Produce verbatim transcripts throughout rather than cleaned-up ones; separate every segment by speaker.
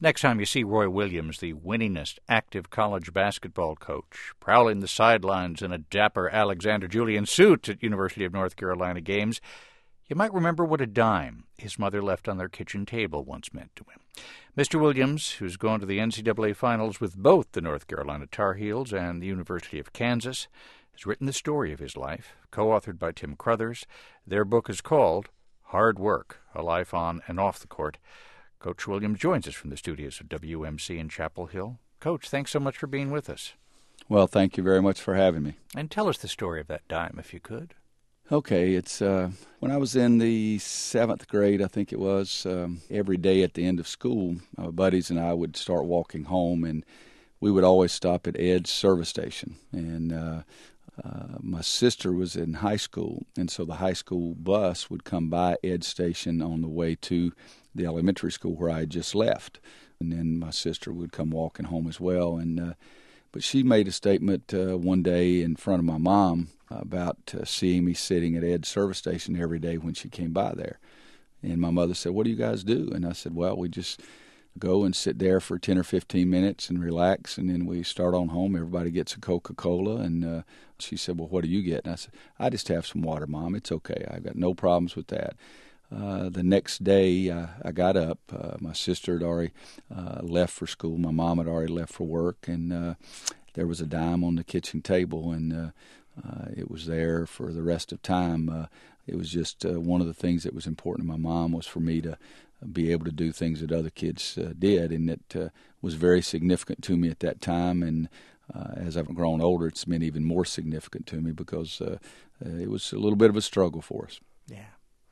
Speaker 1: Next time you see Roy Williams, the winningest active college basketball coach, prowling the sidelines in a dapper Alexander Julian suit at University of North Carolina games, you might remember what a dime his mother left on their kitchen table once meant to him. Mister Williams, who's gone to the N C double A finals with both the North Carolina Tar Heels and the University of Kansas, has written the story of his life, co-authored by Tim Crothers. Their book is called Hard Work, A Life on and Off the Court. Coach Williams joins us from the studios of W M C in Chapel Hill. Coach, thanks so much for being with us.
Speaker 2: Well, thank you very much for having me.
Speaker 1: And tell us the story of that dime, if you could.
Speaker 2: Okay, it's uh, when I was in the seventh grade, I think it was, um, every day at the end of school, my buddies and I would start walking home, and we would always stop at Ed's service station. And uh, uh, my sister was in high school, and so the high school bus would come by Ed's station on the way to the elementary school where I had just left. And then my sister would come walking home as well. And uh, but she made a statement uh, one day in front of my mom about uh, seeing me sitting at Ed's service station every day when she came by there. And my mother said, "What do you guys do?" And I said, "Well, we just go and sit there for ten or fifteen minutes and relax, and then we start on home. Everybody gets a Coca-Cola." And uh, she said, "Well, what do you get?" And I said, "I just have some water, Mom. It's okay. I've got no problems with that." Uh, the next day, uh, I got up. Uh, my sister had already uh, left for school. My mom had already left for work, and uh, there was a dime on the kitchen table, and uh, uh, it was there for the rest of time. Uh, it was just uh, one of the things that was important to my mom was for me to be able to do things that other kids uh, did, and it uh, was very significant to me at that time. And uh, as I've grown older, it's been even more significant to me because uh, uh, it was a little bit of a struggle for us.
Speaker 1: Yeah.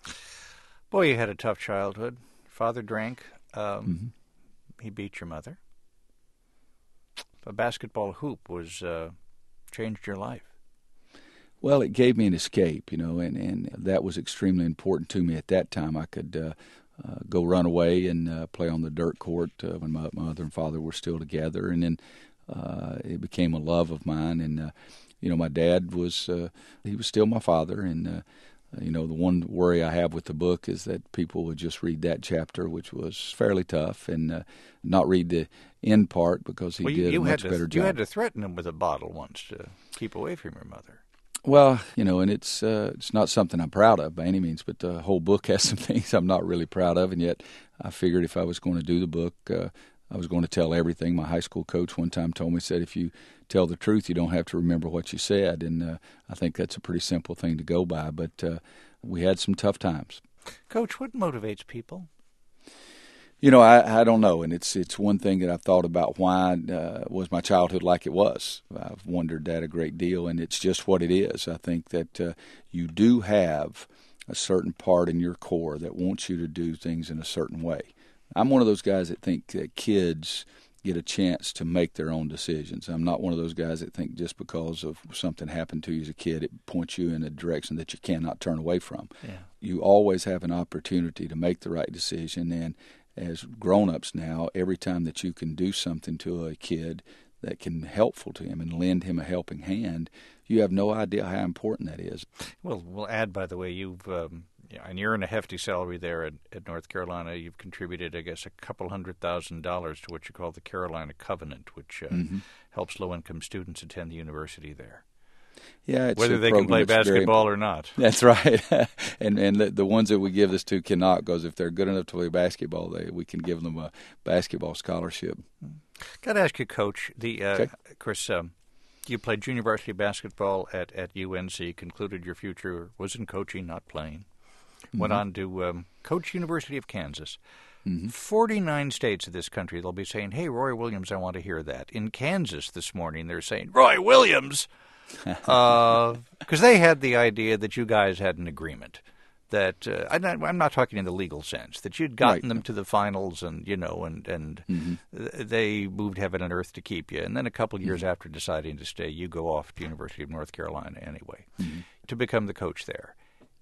Speaker 1: Boy, you had a tough childhood. Father drank. Um, mm-hmm. He beat your mother. A basketball hoop was uh, changed your life.
Speaker 2: Well, it gave me an escape, you know, and, and that was extremely important to me at that time. I could uh, uh, go run away and uh, play on the dirt court uh, when my mother and father were still together, and then uh, it became a love of mine. And, uh, you know, my dad was, uh, he was still my father, and uh, Uh, you know, the one worry I have with the book is that people would just read that chapter, which was fairly tough, and uh, not read the end part because he
Speaker 1: well, you,
Speaker 2: did
Speaker 1: you
Speaker 2: a much
Speaker 1: to,
Speaker 2: better job.
Speaker 1: You had to threaten him with a bottle once to keep away from your mother.
Speaker 2: Well, you know, and it's uh, it's not something I'm proud of by any means, but the whole book has some things I'm not really proud of, and yet I figured if I was going to do the book, uh, I was going to tell everything. My high school coach one time told me, said, if you tell the truth, you don't have to remember what you said. And uh, I think that's a pretty simple thing to go by. But uh, we had some tough times.
Speaker 1: Coach, what motivates people?
Speaker 2: You know, I, I don't know. And it's it's one thing that I've thought about. Why uh, was my childhood like it was? I've wondered that a great deal. And it's just what it is. I think that uh, you do have a certain part in your core that wants you to do things in a certain way. I'm one of those guys that think that kids get a chance to make their own decisions. I'm not one of those guys that think just because of something happened to you as a kid, it points you in a direction that you cannot turn away from.
Speaker 1: Yeah.
Speaker 2: You always have an opportunity to make the right decision, and as grown-ups now, every time that you can do something to a kid that can be helpful to him and lend him a helping hand, you have no idea how important that is.
Speaker 1: Well, we'll add, by the way, you've um, yeah, and you're in a hefty salary there at, at North Carolina. You've contributed, I guess, a couple hundred thousand dollars to what you call the Carolina Covenant, which uh, mm-hmm. helps low-income students attend the university there.
Speaker 2: Yeah, it's
Speaker 1: whether they can play basketball or not.
Speaker 2: That's right, and and the, the ones that we give this to cannot, because if they're good enough to play basketball, they we can give them a basketball scholarship.
Speaker 1: Got to ask you, Coach. The uh,
Speaker 2: okay.
Speaker 1: of course, um, you played junior varsity basketball at, at U N C. Concluded your future was in coaching, not playing. Mm-hmm. Went on to um, coach University of Kansas. Mm-hmm. forty-nine states of this country, they'll be saying, "Hey, Roy Williams, I want to hear that." In Kansas this morning, they're saying, "Roy Williams." Because uh, they had the idea that you guys had an agreement, that uh, I'm, not, I'm not talking in the legal sense, that you'd gotten
Speaker 2: right.
Speaker 1: them to the finals, and you know, and and mm-hmm. they moved heaven and earth to keep you. And then a couple of years mm-hmm. after deciding to stay, you go off to University of North Carolina anyway mm-hmm. to become the coach there.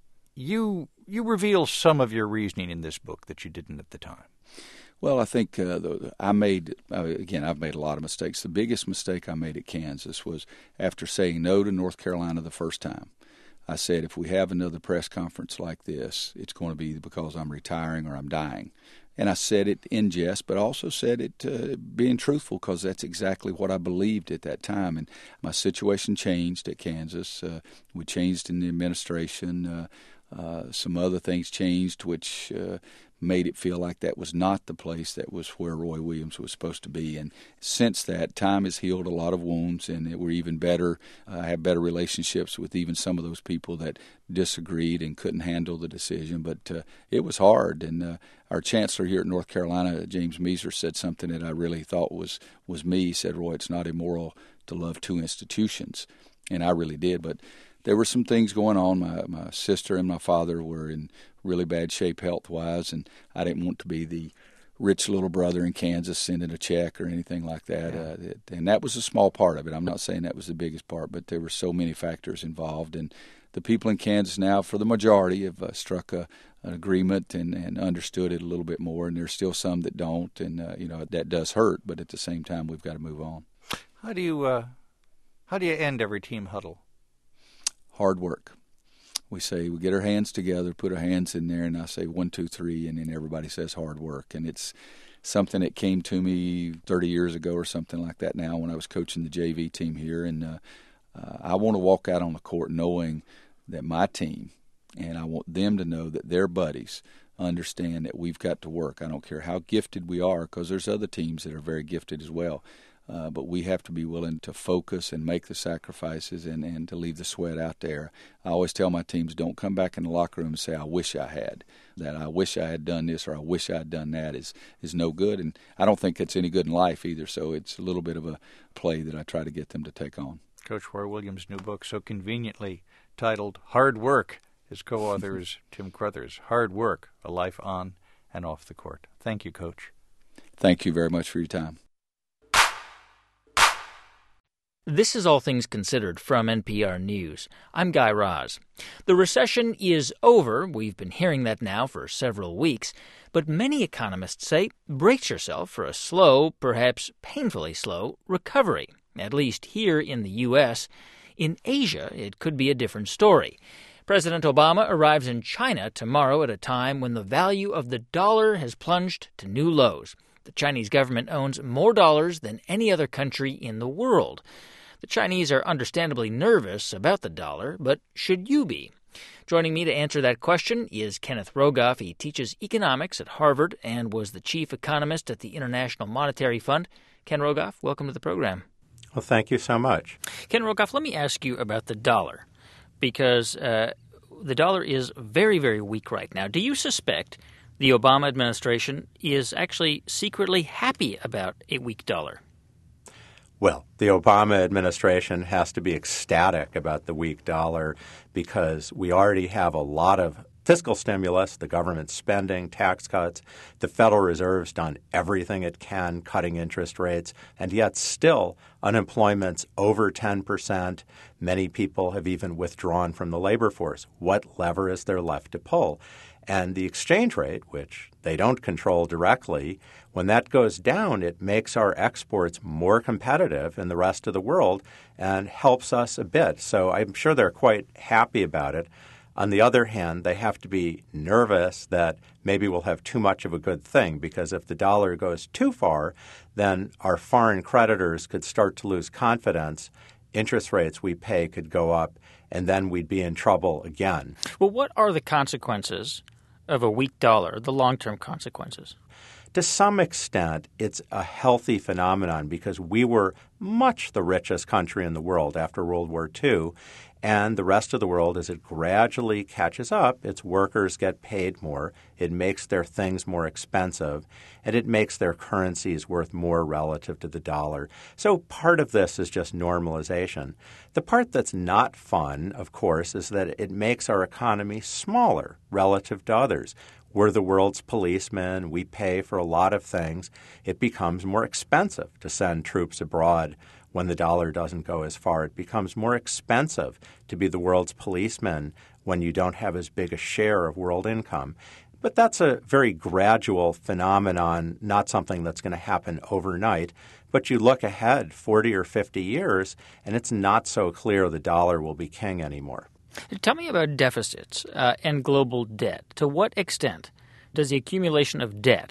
Speaker 1: You you reveal some of your reasoning in this book that you didn't at the time.
Speaker 2: Well, I think uh, the, I made, uh, again, I've made a lot of mistakes. The biggest mistake I made at Kansas was after saying no to North Carolina the first time. I said, if we have another press conference like this, it's going to be because I'm retiring or I'm dying. And I said it in jest, but also said it uh, being truthful, because that's exactly what I believed at that time. And my situation changed at Kansas. Uh, we changed in the administration. Uh, uh, some other things changed, which uh, made it feel like that was not the place that was where Roy Williams was supposed to be. And since that, time has healed a lot of wounds, and we're even better. I uh, have better relationships with even some of those people that disagreed and couldn't handle the decision. But uh, it was hard, and uh, our chancellor here at North Carolina, James Meeser, said something that I really thought was, was me. He said, "Roy, it's not immoral to love two institutions." And I really did, but there were some things going on. My my sister and my father were in really bad shape health-wise, and I didn't want to be the rich little brother in Kansas sending a check or anything like that.
Speaker 1: Yeah.
Speaker 2: Uh, it, and that was a small part of it. I'm not saying that was the biggest part, but there were so many factors involved. And the people in Kansas now, for the majority, have uh, struck a, an agreement and, and understood it a little bit more. And there's still some that don't, and uh, you know that does hurt. But at the same time, we've got to move on.
Speaker 1: How do you uh, how do you end every team huddle?
Speaker 2: Hard work. We say we get our hands together, put our hands in there, and I say one, two, three, and then everybody says hard work. And it's something that came to me thirty years ago or something like that now when I was coaching the J V team here. And uh, uh, I want to walk out on the court knowing that my team, and I want them to know that their buddies understand that we've got to work. I don't care how gifted we are, because there's other teams that are very gifted as well. Uh, but we have to be willing to focus and make the sacrifices and, and to leave the sweat out there. I always tell my teams, don't come back in the locker room and say, "I wish I had." That "I wish I had done this" or "I wish I had done that" is, is no good. And I don't think it's any good in life either. So it's a little bit of a play that I try to get them to take on.
Speaker 1: Coach Roy Williams' new book, so conveniently titled Hard Work. His co-author is Tim Crothers. Hard Work, A Life On and Off the Court. Thank you, Coach.
Speaker 2: Thank you very much for your time.
Speaker 3: This is All Things Considered from N P R News. I'm Guy Raz. The recession is over. We've been hearing that now for several weeks. But many economists say brace yourself for a slow, perhaps painfully slow, recovery, at least here in the U S. In Asia, it could be a different story. President Obama arrives in China tomorrow at a time when the value of the dollar has plunged to new lows. The Chinese government owns more dollars than any other country in the world. The Chinese are understandably nervous about the dollar, but should you be? Joining me to answer that question is Kenneth Rogoff. He teaches economics at Harvard and was the chief economist at the International Monetary Fund. Ken Rogoff, welcome to the program.
Speaker 4: Well, thank you so much.
Speaker 3: Ken Rogoff, let me ask you about the dollar, because uh, the dollar is very, very weak right now. Do you suspect the Obama administration is actually secretly happy about a weak dollar?
Speaker 4: Well, the Obama administration has to be ecstatic about the weak dollar because we already have a lot of fiscal stimulus, the government spending, tax cuts. The Federal Reserve's done everything it can, cutting interest rates, and yet still unemployment's over ten percent. Many people have even withdrawn from the labor force. What lever is there left to pull? And the exchange rate, which they don't control directly, when that goes down, it makes our exports more competitive in the rest of the world and helps us a bit. So I'm sure they're quite happy about it. On the other hand, they have to be nervous that maybe we'll have too much of a good thing, because if the dollar goes too far, then our foreign creditors could start to lose confidence. Interest rates we pay could go up, and then we'd be in trouble again.
Speaker 3: Well, what are the consequences of a weak dollar, the long-term consequences?
Speaker 4: To some extent, it's a healthy phenomenon because we were much the richest country in the world after World War Two, and the rest of the world, as it gradually catches up, its workers get paid more, it makes their things more expensive, and it makes their currencies worth more relative to the dollar. So part of this is just normalization. The part that's not fun, of course, is that it makes our economy smaller relative to others. We're the world's policemen. We pay for a lot of things. It becomes more expensive to send troops abroad when the dollar doesn't go as far. It becomes more expensive to be the world's policeman when you don't have as big a share of world income. But that's a very gradual phenomenon, not something that's going to happen overnight. But you look ahead forty or fifty years, and it's not so clear the dollar will be king anymore.
Speaker 3: Tell me about deficits uh, and global debt. To what extent does the accumulation of debt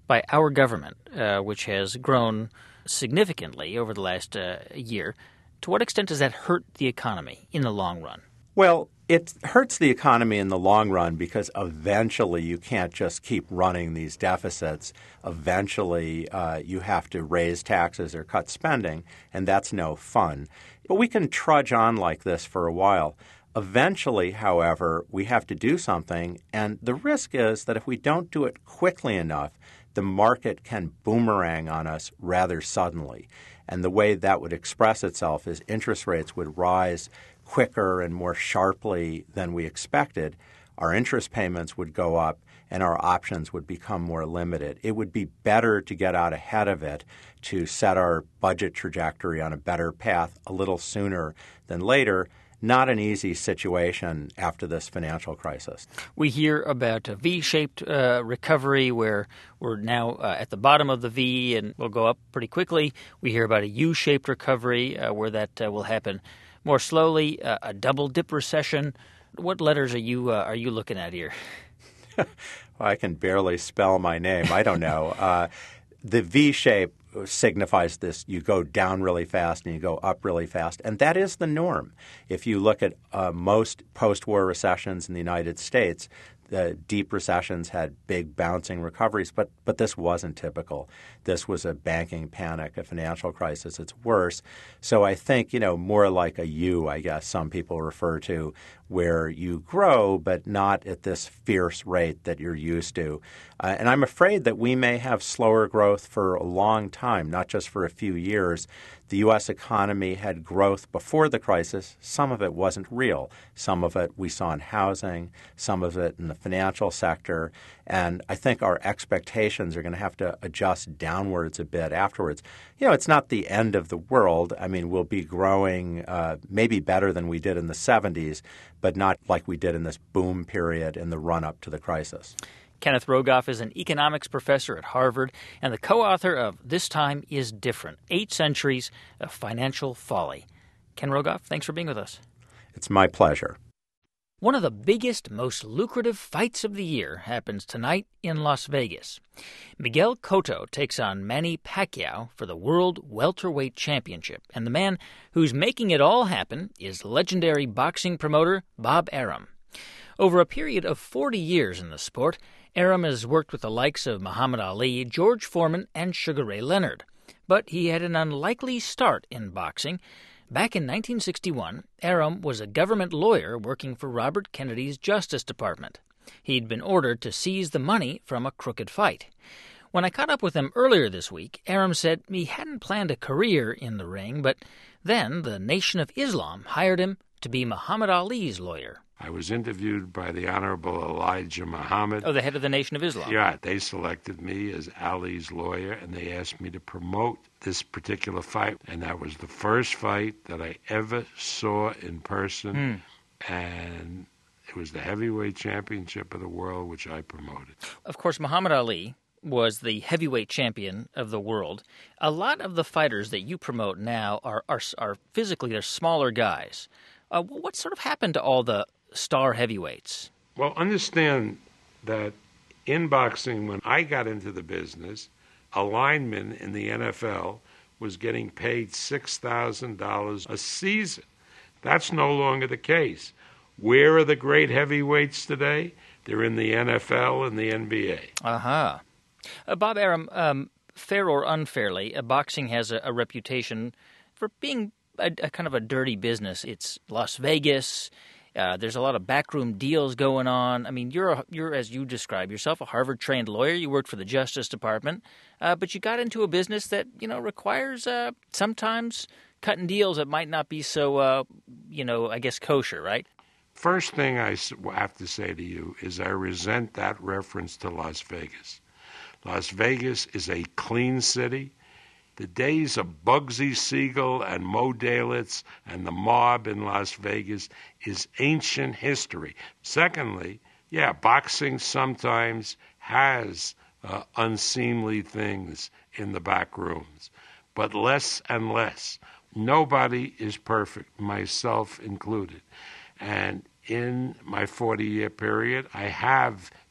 Speaker 3: by our government, uh, which has grown significantly over the last uh, year, to what extent does that hurt the economy in the long run?
Speaker 4: Well, it hurts the economy in the long run because eventually you can't just keep running these deficits. Eventually uh, you have to raise taxes or cut spending, and that's no fun. But we can trudge on like this for a while. Eventually, however, we have to do something, and the risk is that if we don't do it quickly enough, the market can boomerang on us rather suddenly. And the way that would express itself is interest rates would rise quicker and more sharply than we expected. Our interest payments would go up and our options would become more limited. It would be better to get out ahead of it, to set our budget trajectory on a better path a little sooner than later. Not an easy situation after this financial crisis.
Speaker 3: We hear about a V-shaped uh, recovery where we're now uh, at the bottom of the V and we'll go up pretty quickly. We hear about a U-shaped recovery uh, where that uh, will happen more slowly, uh, a double-dip recession. What letters are you uh, are you looking at here?
Speaker 4: Well, I can barely spell my name. I don't know. Uh, the V-shape signifies this. You go down really fast and you go up really fast. And that is the norm. If you look at uh, most post-war recessions in the United States, the deep recessions had big bouncing recoveries, but but this wasn't typical. This was a banking panic, a financial crisis. It's worse. So I think, you know, more like a U, I guess some people refer to, where you grow but not at this fierce rate that you're used to. Uh, and I'm afraid that we may have slower growth for a long time, not just for a few years. The U S economy had growth before the crisis. Some of it wasn't real. Some of it we saw in housing, some of it in the financial sector. And I think our expectations are going to have to adjust downwards a bit afterwards. You know, it's not the end of the world. I mean, we'll be growing uh, maybe better than we did in the seventies, but not like we did in this boom period in the run-up to the crisis.
Speaker 3: Kenneth Rogoff is an economics professor at Harvard and the co-author of This Time is Different, Eight Centuries of Financial Folly. Ken Rogoff, thanks for being with us.
Speaker 4: It's my pleasure.
Speaker 3: One of the biggest, most lucrative fights of the year happens tonight in Las Vegas. Miguel Cotto takes on Manny Pacquiao for the World Welterweight Championship, and the man who's making it all happen is legendary boxing promoter Bob Arum. Over a period of forty years in the sport, Arum has worked with the likes of Muhammad Ali, George Foreman, and Sugar Ray Leonard. But he had an unlikely start in boxing. Back in nineteen sixty-one, Arum was a government lawyer working for Robert Kennedy's Justice Department. He'd been ordered to seize the money from a crooked fight. When I caught up with him earlier this week, Arum said he hadn't planned a career in the ring, but then the Nation of Islam hired him to be Muhammad Ali's lawyer.
Speaker 5: I was interviewed by the Honorable Elijah Muhammad.
Speaker 3: Oh, the head of the Nation of Islam.
Speaker 5: Yeah, they selected me as Ali's lawyer, and they asked me to promote this particular fight. And that was the first fight that I ever saw in person. Mm. And it was the heavyweight championship of the world, which I promoted.
Speaker 3: Of course, Muhammad Ali was the heavyweight champion of the world. A lot of the fighters that you promote now are are, are physically, they're smaller guys. Uh, what sort of happened to all the star heavyweights?
Speaker 5: Well, understand that in boxing, when I got into the business, a lineman in the N F L was getting paid six thousand dollars a season. That's no longer the case. Where are the great heavyweights today? They're in the N F L and the N B A.
Speaker 3: Uh-huh. Uh, Bob Arum, um, fair or unfairly, uh, boxing has a, a reputation for being a, a kind of a dirty business. It's Las Vegas. Uh, there's a lot of backroom deals going on. I mean, you're, a, you're as you describe yourself, a Harvard-trained lawyer. You worked for the Justice Department, uh, but you got into a business that, you know, requires uh, sometimes cutting deals that might not be so, uh, you know, I guess kosher, right?
Speaker 5: First thing I have to say to you is I resent that reference to Las Vegas. Las Vegas is a clean city. The days of Bugsy Siegel and Mo Dalitz and the mob in Las Vegas is ancient history. Secondly, yeah, boxing sometimes has uh, unseemly things in the back rooms, but less and less. Nobody is perfect, myself included. And in my forty-year period, I have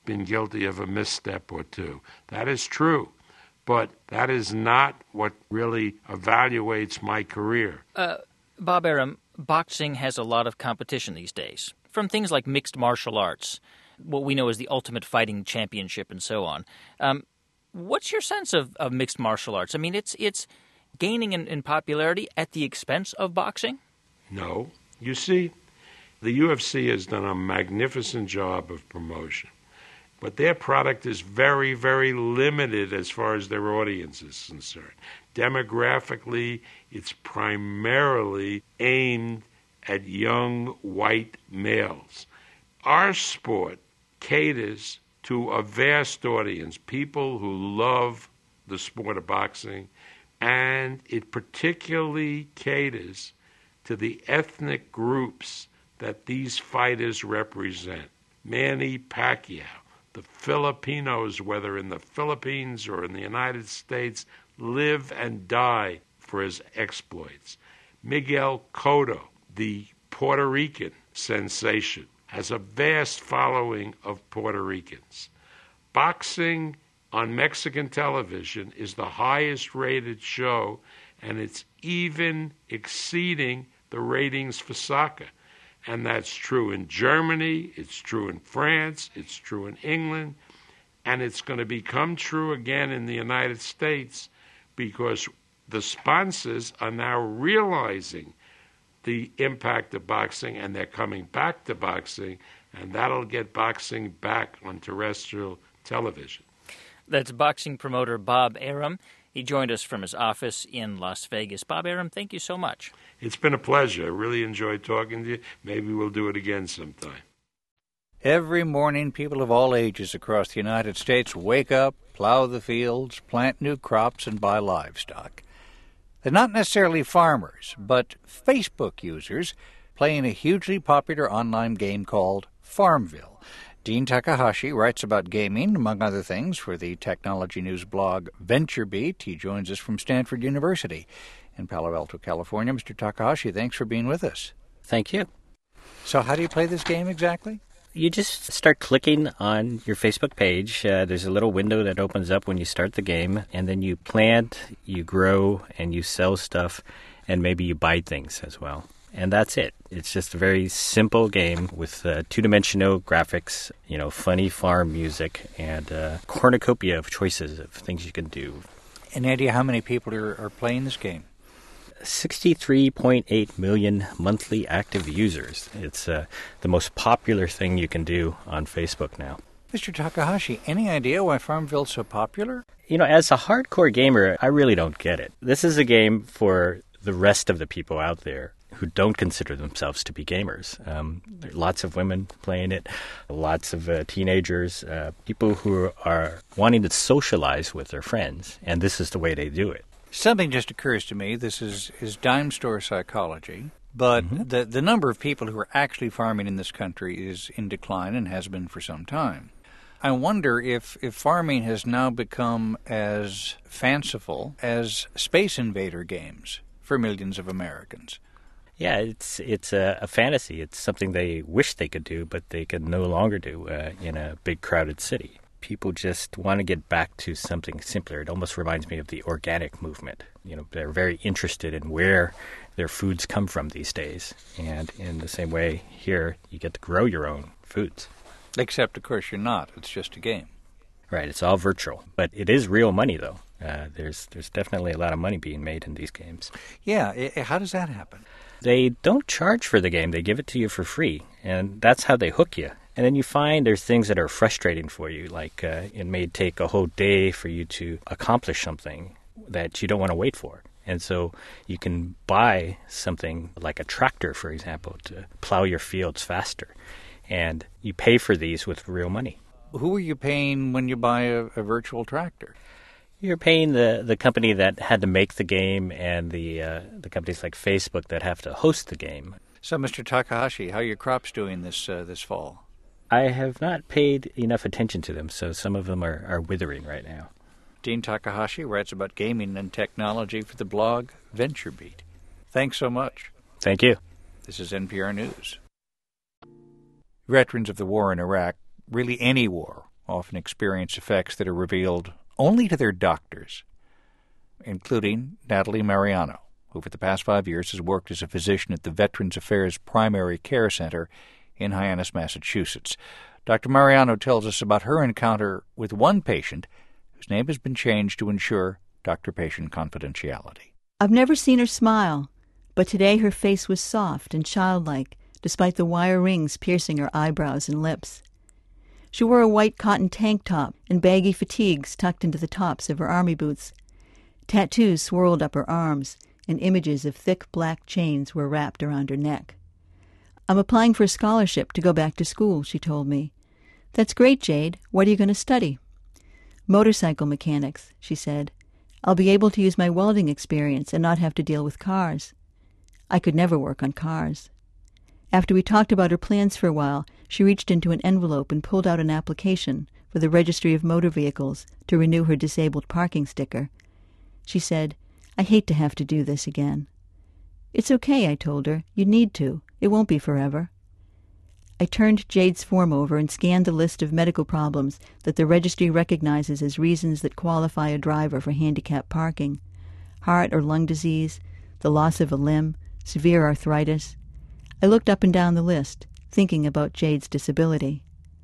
Speaker 5: been guilty of a misstep or two. That is true. But that is not what really evaluates my career.
Speaker 3: Uh, Bob Arum, boxing has a lot of competition these days, from things like mixed martial arts, what we know as the Ultimate Fighting Championship and so on. Um, what's your sense of, of mixed martial arts? I mean, it's it's gaining in, in popularity at the expense of boxing?
Speaker 5: No. You see, the U F C has done a magnificent job of promotion. But their product is very, very limited as far as their audience is concerned. Demographically, it's primarily aimed at young white males. Our sport caters to a vast audience, people who love the sport of boxing, and it particularly caters to the ethnic groups that these fighters represent. Manny Pacquiao. The Filipinos, whether in the Philippines or in the United States, live and die for his exploits. Miguel Cotto, the Puerto Rican sensation, has a vast following of Puerto Ricans. Boxing on Mexican television is the highest rated show, and it's even exceeding the ratings for soccer. And that's true in Germany, it's true in France, it's true in England, and it's going to become true again in the United States because the sponsors are now realizing the impact of boxing, and they're coming back to boxing, and that'll get boxing back on terrestrial television.
Speaker 3: That's boxing promoter Bob Arum. He joined us from his office in Las Vegas. Bob Arum, thank you so much.
Speaker 5: It's been a pleasure. I really enjoyed talking to you. Maybe we'll do it again sometime.
Speaker 1: Every morning, people of all ages across the United States wake up, plow the fields, plant new crops, and buy livestock. They're not necessarily farmers, but Facebook users playing a hugely popular online game called Farmville. Dean Takahashi writes about gaming, among other things, for the technology news blog VentureBeat. He joins us from Stanford University in Palo Alto, California. Mister Takahashi, thanks for being with us.
Speaker 6: Thank you.
Speaker 1: So how do you play this game exactly?
Speaker 6: You just start clicking on your Facebook page. Uh, there's a little window that opens up when you start the game, and then you plant, you grow, and you sell stuff, and maybe you buy things as well. And that's it. It's just a very simple game with uh, two-dimensional graphics, you know, funny farm music, and a cornucopia of choices of things you can do.
Speaker 1: Any idea how many people are, are playing this game?
Speaker 6: sixty-three point eight million monthly active users. It's uh, the most popular thing you can do on Facebook now.
Speaker 1: Mister Takahashi, any idea why Farmville's so popular?
Speaker 6: You know, as a hardcore gamer, I really don't get it. This is a game for the rest of the people out there who don't consider themselves to be gamers. Um, there are lots of women playing it, lots of uh, teenagers, uh, people who are wanting to socialize with their friends, and this is the way they do it.
Speaker 1: Something just occurs to me. This is, is dime store psychology, but mm-hmm. the, the number of people who are actually farming in this country is in decline and has been for some time. I wonder if, if farming has now become as fanciful as Space Invader games for millions of Americans.
Speaker 6: Yeah, it's it's a, a fantasy. It's something they wish they could do, but they can no longer do uh, in a big crowded city. People just want to get back to something simpler. It almost reminds me of the organic movement. You know, they're very interested in where their foods come from these days. And in the same way, here, you get to grow your own foods.
Speaker 1: Except, of course, you're not. It's just a game.
Speaker 6: Right, it's all virtual. But it is real money, though. Uh, there's there's definitely a lot of money being made in these games.
Speaker 1: Yeah, it, how does that happen?
Speaker 6: They don't charge for the game. They give it to you for free. And that's how they hook you. And then you find there's things that are frustrating for you, like uh, it may take a whole day for you to accomplish something that you don't want to wait for. And so you can buy something like a tractor, for example, to plow your fields faster. And you pay for these with real money.
Speaker 1: Who are you paying when you buy a, a virtual tractor?
Speaker 6: You're paying the, the company that had to make the game and the uh, the companies like Facebook that have to host the game.
Speaker 1: So, Mister Takahashi, how are your crops doing this uh, this fall?
Speaker 6: I have not paid enough attention to them, so some of them are, are withering right now.
Speaker 1: Dean Takahashi writes about gaming and technology for the blog VentureBeat. Thanks so much.
Speaker 6: Thank you.
Speaker 1: This is N P R News. Veterans of the war in Iraq, really any war, often experience effects that are revealed only to their doctors, including Natalie Mariano, who for the past five years has worked as a physician at the Veterans Affairs Primary Care Center in Hyannis, Massachusetts. Doctor Mariano tells us about her encounter with one patient whose name has been changed to ensure doctor-patient confidentiality.
Speaker 7: I've never seen her smile, but today her face was soft and childlike, despite the wire rings piercing her eyebrows and lips. She wore a white cotton tank top and baggy fatigues tucked into the tops of her army boots. Tattoos swirled up her arms, and images of thick black chains were wrapped around her neck. I'm applying for a scholarship to go back to school, she told me. That's great, Jade. What are you going to study? Motorcycle mechanics, she said. I'll be able to use my welding experience and not have to deal with cars. I could never work on cars. After we talked about her plans for a while, she reached into an envelope and pulled out an application for the Registry of Motor Vehicles to renew her disabled parking sticker. She said, I hate to have to do this again. It's okay, I told her. You need to. It won't be forever. I turned Jade's form over and scanned the list of medical problems that the registry recognizes as reasons that qualify a driver for handicap parking. Heart or lung disease, the loss of a limb, severe arthritis. I looked up and down the list, thinking about Jade's disability.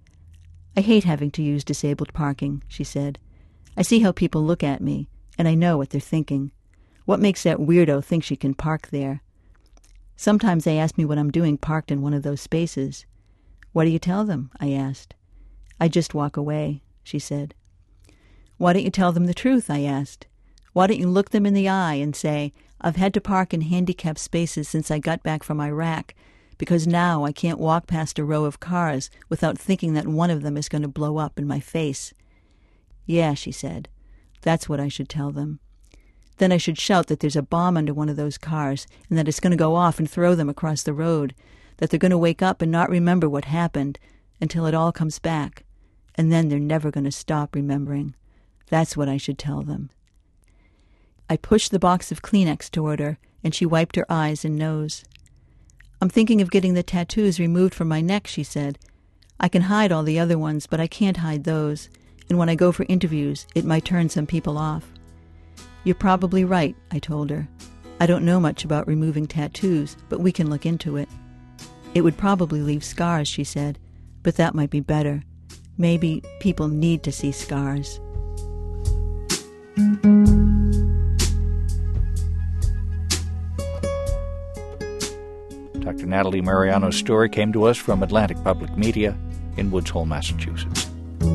Speaker 7: I hate having to use disabled parking, she said. I see how people look at me, and I know what they're thinking. What makes that weirdo think she can park there? Sometimes they ask me what I'm doing parked in one of those spaces. What do you tell them? I asked. I just walk away, she said. Why don't you tell them the truth? I asked. Why don't you look them in the eye and say, I've had to park in handicapped spaces since I got back from Iraq, because now I can't walk past a row of cars without thinking that one of them is going to blow up in my face. Yeah, she said. That's what I should tell them. Then I should shout that there's a bomb under one of those cars and that it's going to go off and throw them across the road, that they're going to wake up and not remember what happened until it all comes back, and then they're never going to stop remembering. That's what I should tell them. I pushed the box of Kleenex toward her, and she wiped her eyes and nose. I'm thinking of getting the tattoos removed from my neck, she said. I can hide all the other ones, but I can't hide those, and when I go for interviews, it might turn some people off. You're probably right, I told her. I don't know much about removing tattoos, but we can look into it. It would probably leave scars, she said, but that might be better. Maybe people need to see scars.
Speaker 1: Doctor Natalie Mariano's story came to us from Atlantic Public Media in Woods Hole, Massachusetts.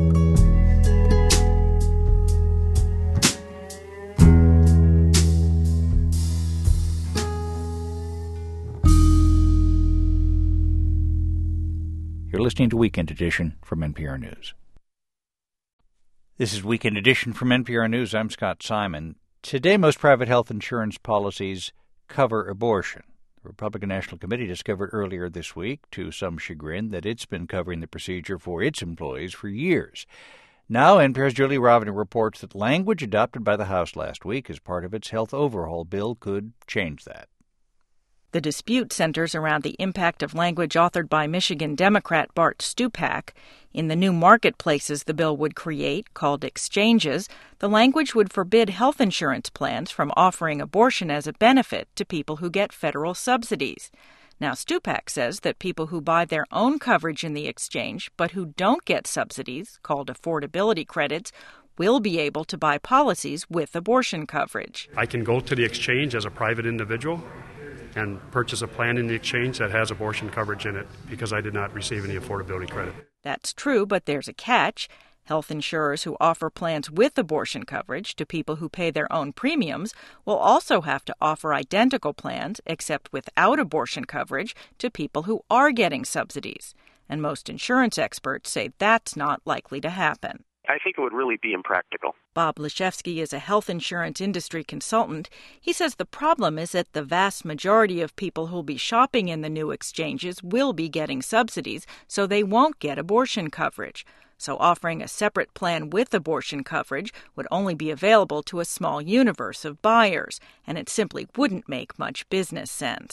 Speaker 1: You're listening to Weekend Edition from N P R News. This is Weekend Edition from N P R News. I'm Scott Simon. Today, most private health insurance policies cover abortion. The Republican National Committee discovered earlier this week, to some chagrin, that it's been covering the procedure for its employees for years. Now, N P R's Julie Rovner reports that language adopted by the House last week as part of its health overhaul bill could change that.
Speaker 8: The dispute centers around the impact of language authored by Michigan Democrat Bart Stupak. In the new marketplaces the bill would create, called exchanges, the language would forbid health insurance plans from offering abortion as a benefit to people who get federal subsidies. Now, Stupak says that people who buy their own coverage in the exchange but who don't get subsidies, called affordability credits, will be able to buy policies with abortion coverage.
Speaker 9: I can go to the exchange as a private individual and purchase a plan in the exchange that has abortion coverage in it because I did not receive any affordability credit.
Speaker 8: That's true, but there's a catch. Health insurers who offer plans with abortion coverage to people who pay their own premiums will also have to offer identical plans, except without abortion coverage, to people who are getting subsidies. And most insurance experts say that's not likely to happen.
Speaker 10: I think it would really be impractical.
Speaker 8: Bob Leshevsky is a health insurance industry consultant. He says the problem is that the vast majority of people who'll be shopping in the new exchanges will be getting subsidies, so they won't get abortion coverage. So offering a separate plan with abortion coverage would only be available to a small universe of buyers, and it simply wouldn't make much business sense.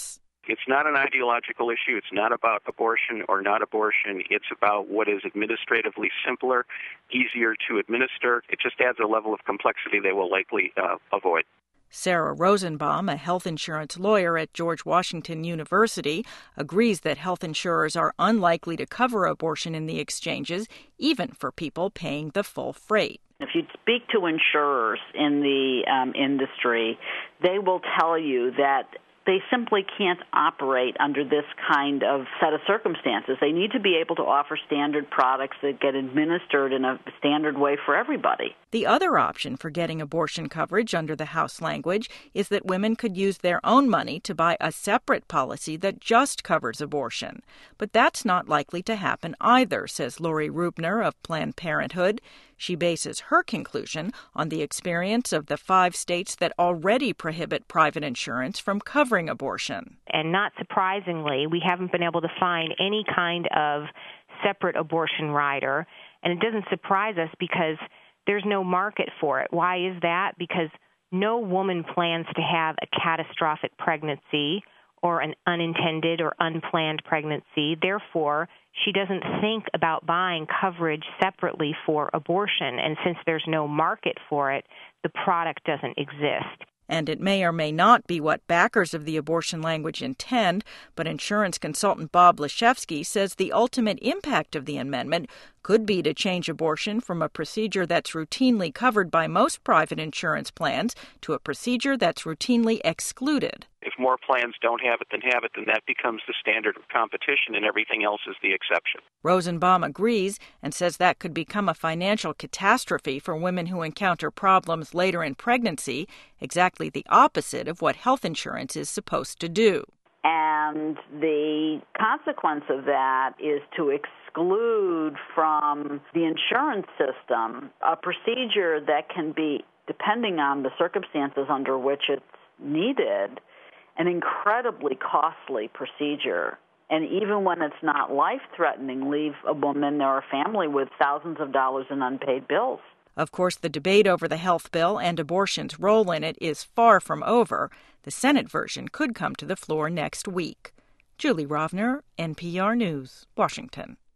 Speaker 10: It's not an ideological issue. It's not about abortion or not abortion. It's about what is administratively simpler, easier to administer. It just adds a level of complexity they will likely uh, avoid.
Speaker 8: Sarah Rosenbaum, a health insurance lawyer at George Washington University, agrees that health insurers are unlikely to cover abortion in the exchanges, even for people paying the full freight.
Speaker 11: If you speak to insurers in the um, industry, they will tell you that they simply can't operate under this kind of set of circumstances. They need to be able to offer standard products that get administered in a standard way for everybody.
Speaker 8: The other option for getting abortion coverage under the House language is that women could use their own money to buy a separate policy that just covers abortion. But that's not likely to happen either, says Lori Rubner of Planned Parenthood. She bases her conclusion on the experience of the five states that already prohibit private insurance from covering abortion.
Speaker 12: And not surprisingly, we haven't been able to find any kind of separate abortion rider. And it doesn't surprise us because there's no market for it. Why is that? Because no woman plans to have a catastrophic pregnancy or an unintended or unplanned pregnancy. Therefore, she doesn't think about buying coverage separately for abortion. And since there's no market for it, the product doesn't exist.
Speaker 8: And it may or may not be what backers of the abortion language intend, but insurance consultant Bob Leshevsky says the ultimate impact of the amendment could be to change abortion from a procedure that's routinely covered by most private insurance plans to a procedure that's routinely excluded.
Speaker 10: If more plans don't have it than have it, then that becomes the standard of competition and everything else is the exception.
Speaker 8: Rosenbaum agrees and says that could become a financial catastrophe for women who encounter problems later in pregnancy, exactly the opposite of what health insurance is supposed to do.
Speaker 11: And the consequence of that is to exclude from the insurance system a procedure that can be, depending on the circumstances under which it's needed, an incredibly costly procedure. And even when it's not life-threatening, leave a woman or a family with thousands of dollars in unpaid bills.
Speaker 8: Of course, the debate over the health bill and abortion's role in it is far from over. The Senate version could come to the floor next week. Julie Rovner, N P R News, Washington.